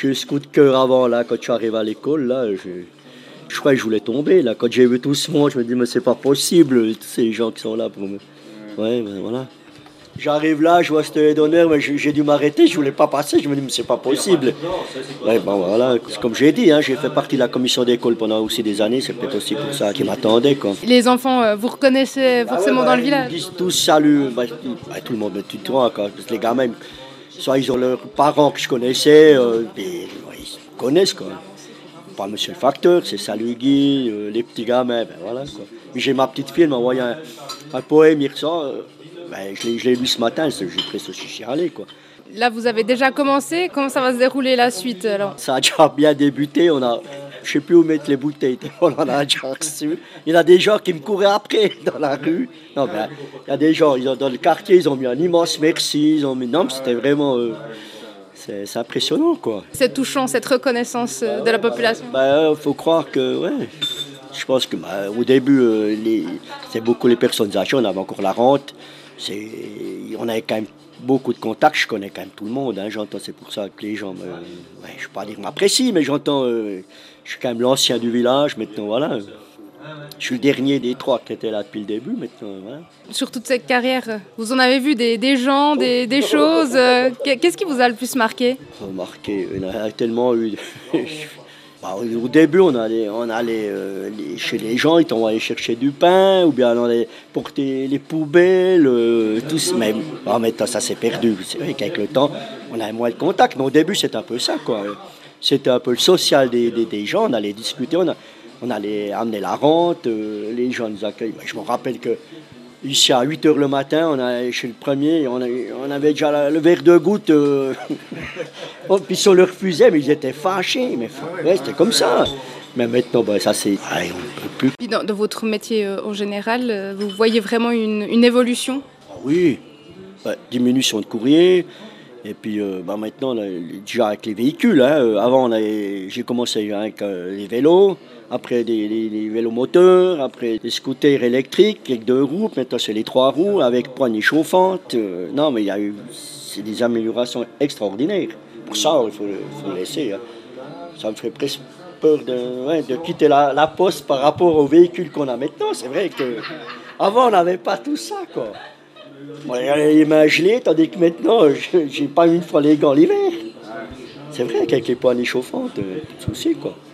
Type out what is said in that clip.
J'ai eu ce coup de cœur avant, là, quand je suis arrivé à l'école, là, je crois que je voulais tomber, là. Quand j'ai vu tout ce monde, je me dis, mais c'est pas possible, tous ces gens qui sont là pour me... Ouais, ben voilà. J'arrive là, je vois cette haie d'honneur, mais j'ai dû m'arrêter, je voulais pas passer, je me dis, mais c'est pas possible. Ouais, bon, voilà, comme j'ai dit, hein, j'ai fait partie de la commission d'école pendant aussi des années, c'est peut-être aussi pour ça qu'ils m'attendaient, quoi. Les enfants, vous reconnaissez forcément dans le Ils village? disent tous salut, tout le monde me tutoie, quoi, parce que les gamins, soit ils ont leurs parents que je connaissais, et, ouais, ils me connaissent, quoi. Pas monsieur le facteur, c'est salut Guy, les petits gamins, ben voilà, quoi. J'ai ma petite fille, elle m'a envoyé un poème hier soir, ben, je l'ai lu ce matin, j'ai presque chialé, quoi. Là, vous avez déjà commencé. Comment ça va se dérouler la suite alors? Ça a déjà bien débuté, je sais plus où mettre les bouteilles, on en a déjà reçu. Il y en a des gens qui me couraient après dans la rue. Non, ben, il y a des gens, dans le quartier, ils ont mis un immense merci, non, mais c'était vraiment, c'est impressionnant, quoi. C'est touchant, cette reconnaissance de la population. Ben, faut croire que, ouais. Je pense que au début, c'est beaucoup les personnes âgées, on avait encore la rente. On avait quand même beaucoup de contacts, je connais quand même tout le monde. Hein, j'entends, c'est pour ça que les gens, ouais, je ne vais pas dire m'apprécient, mais j'entends, je suis quand même l'ancien du village, maintenant voilà. Je suis le dernier des trois qui étaient là depuis le début, maintenant voilà. Sur toute cette carrière, vous en avez vu des gens, des choses. Qu'est-ce qui vous a le plus marqué? Marqué, il y en a tellement eu. Bah, au début, on allait chez les gens, ils t'envoyaient chercher du pain, ou bien on allait porter les poubelles, tout ça. Mais maintenant, ça s'est perdu. C'est vrai qu'avec le temps, on avait moins de contact. Mais au début, c'était un peu ça, quoi. C'était un peu le social des gens. On allait discuter, on allait amener la rente, les gens nous accueillent. Je me rappelle que ici, à 8 h le matin, on allait chez le premier, on avait déjà le verre de goutte. Puis on le refusait, mais ils étaient fâchés. Mais ouais, c'était comme ça. Mais maintenant, ça c'est... on ne peut plus. Puis dans votre métier en général, vous voyez vraiment une évolution? Oui, diminution de courrier. Et puis maintenant, déjà avec les véhicules. Hein, avant, j'ai commencé avec les vélos. Après, les vélos moteurs. Après, les scooters électriques avec 2 roues. Maintenant, c'est les 3 roues avec poignées chauffantes. Non, mais c'est des améliorations extraordinaires. Pour ça, il faut le laisser. Hein. Ça me ferait presque peur de quitter la poste par rapport aux véhicules qu'on a maintenant. C'est vrai qu'avant, on n'avait pas tout ça, quoi. On avait les mains gelées, tandis que maintenant, j'ai pas une fois les gants l'hiver. C'est vrai qu'avec les poignées chauffantes, pas de souci, quoi.